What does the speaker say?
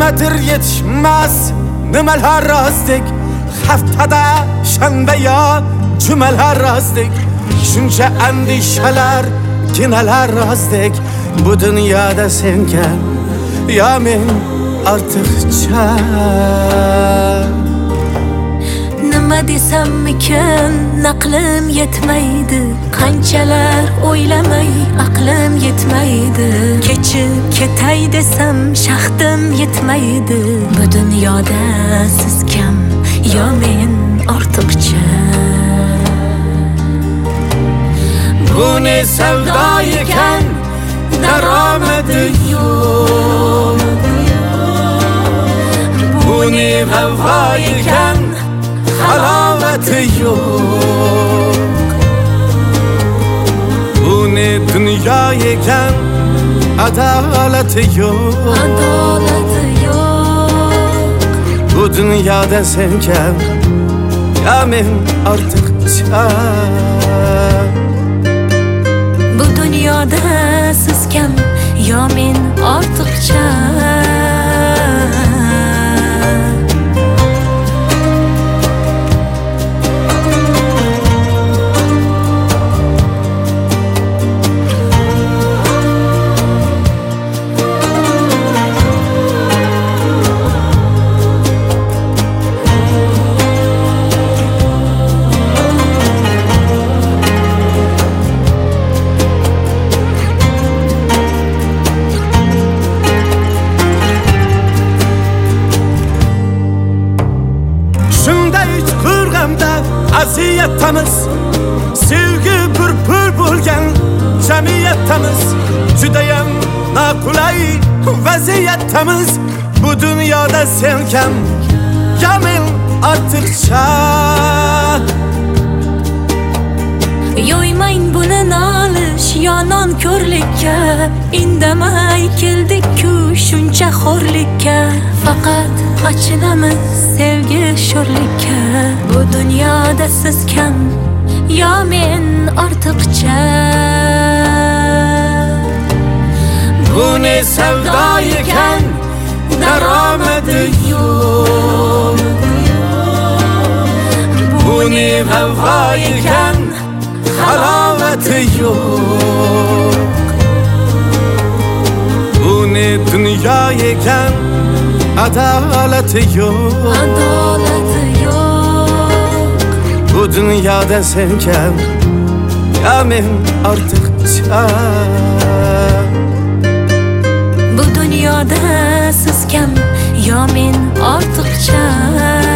qadr yetishmas nimalar rostdek, haftada shanba yo jumalar rostdek, shuncha andishalar kinalar rostdek. Bu dunyoda senga yo men ortiqcha. Nima desammikin aqlim yetmaydi, qanchalar o'ylamay aqlim yetmaydi. Kechib ketay desam shahdim yetmaydi. Bu dunyoda siz kam yo men ortiqcha. Bu ne savdo ekan, daromadi yo'q. Bu ne vafo ekan, halovati yo'q. Bu ne dunyo ekan, adolati yo'q. Adolati yo'q. Bu dunyoda sen kam yo men ortiqcha. Bu dunyoda siz kam yo men ortiqcha. Aziyatimiz, sevgi purpur bo'lgan jamiyatimiz, judayam noqulay vaziyatimiz. Bu dunyoda sen kam yo men ortiqcha. Yo'ymang buni nolish yo nonko'rlikka, indamay keldik-ku shuncha xo'rlikka. Faqat achinamiz sevgi sho'rlikka. Bu dunyoda siz kam yo men ortiqcha. Bu ne savdo ekan, daromadi yo'q. Bu ne vafo ekan, halovati yo'q. Bu ne dunyo ekan, adolati yo'q. Adolati yo'q. Bu dunyoda sen kam yo men ortiqcha. Bu dunyoda siz kam yo men ortiqcha.